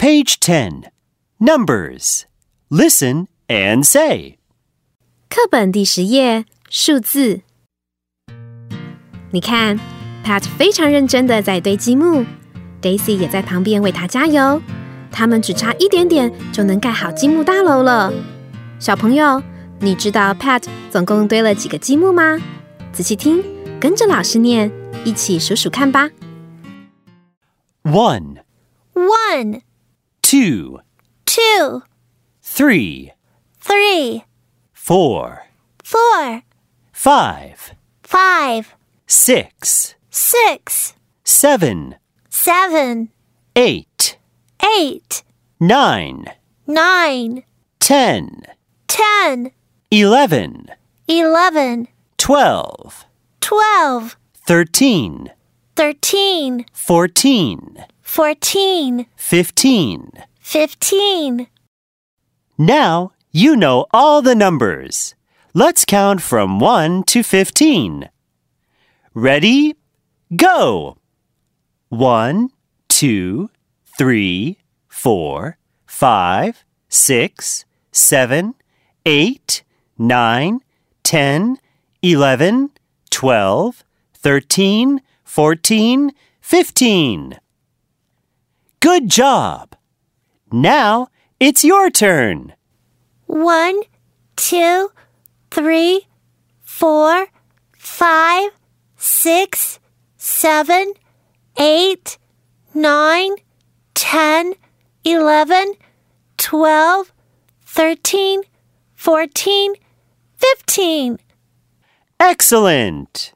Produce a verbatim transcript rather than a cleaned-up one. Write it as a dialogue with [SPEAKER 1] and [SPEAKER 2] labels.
[SPEAKER 1] Page ten. Numbers. Listen and say.
[SPEAKER 2] 课本第十页，数字。你看 Pat 非常认真的在堆积木， Daisy 也在旁边为他加油。他们只差一点点就能盖好积木大楼了。小朋友，你知道 Pat 总共堆了几个积木吗？仔细听，跟着老师念，一起数数看吧。
[SPEAKER 1] One,
[SPEAKER 3] One,
[SPEAKER 1] two,
[SPEAKER 3] two,
[SPEAKER 1] three,
[SPEAKER 3] three,
[SPEAKER 1] four,
[SPEAKER 3] four,
[SPEAKER 1] five,
[SPEAKER 3] five,
[SPEAKER 1] six,
[SPEAKER 3] six,
[SPEAKER 1] seven,
[SPEAKER 3] seven,
[SPEAKER 1] eight,
[SPEAKER 3] eight,
[SPEAKER 1] nine,
[SPEAKER 3] nine,
[SPEAKER 1] ten,
[SPEAKER 3] ten,
[SPEAKER 1] eleven,
[SPEAKER 3] eleven,
[SPEAKER 1] twelve,
[SPEAKER 3] twelve,
[SPEAKER 1] thirteen,
[SPEAKER 3] thirteen,
[SPEAKER 1] fourteen,
[SPEAKER 3] fourteen,
[SPEAKER 1] fifteen.
[SPEAKER 3] fifteen.
[SPEAKER 1] Now you know all the numbers. Let's count from one to fifteen. Ready? Go! One, two, three, four, five, six, seven, eight, nine, ten, eleven, twelve, thirteen, fourteen, fifteen. Good job! Now it's your turn.
[SPEAKER 3] One, two, three, four, five, six, seven, eight, nine, ten, eleven, twelve, thirteen, fourteen, fifteen.
[SPEAKER 1] Excellent!